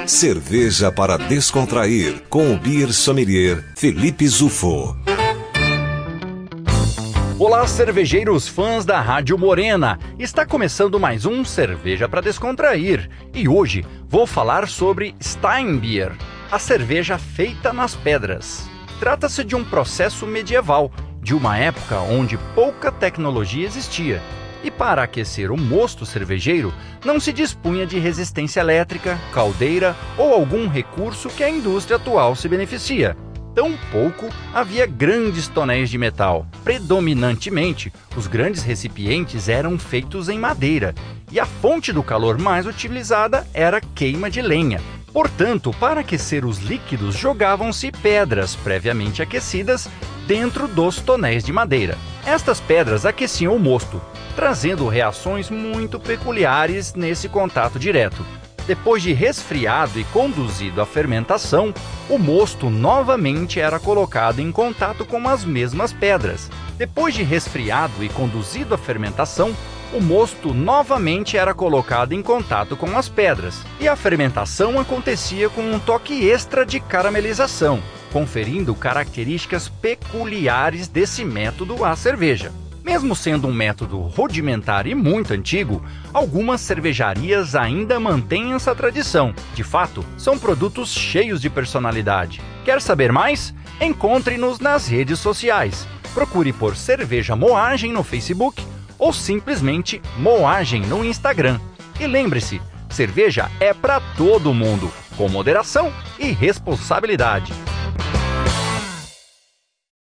Cerveja para descontrair, com o beer sommelier Felipe Zufo. Olá, cervejeiros fãs da Rádio Morena! Está começando mais um Cerveja para Descontrair e hoje vou falar sobre Steinbier, a cerveja feita nas pedras. Trata-se de um processo medieval, de uma época onde pouca tecnologia existia. E para aquecer o mosto cervejeiro, não se dispunha de resistência elétrica, caldeira ou algum recurso que a indústria atual se beneficia. Tampouco havia grandes tonéis de metal. Predominantemente, os grandes recipientes eram feitos em madeira, e a fonte do calor mais utilizada era queima de lenha. Portanto, para aquecer os líquidos, jogavam-se pedras previamente aquecidas dentro dos tonéis de madeira. Estas pedras aqueciam o mosto, trazendo reações muito peculiares nesse contato direto. Depois de resfriado e conduzido à fermentação, o mosto novamente era colocado em contato com as mesmas pedras. Depois de resfriado e conduzido à fermentação, o mosto novamente era colocado em contato com as pedras, e a fermentação acontecia com um toque extra de caramelização, conferindo características peculiares desse método à cerveja. Mesmo sendo um método rudimentar e muito antigo, algumas cervejarias ainda mantêm essa tradição. De fato, são produtos cheios de personalidade. Quer saber mais? Encontre-nos nas redes sociais. Procure por Cerveja Moagem no Facebook ou simplesmente Moagem no Instagram. E lembre-se, cerveja é para todo mundo, com moderação e responsabilidade.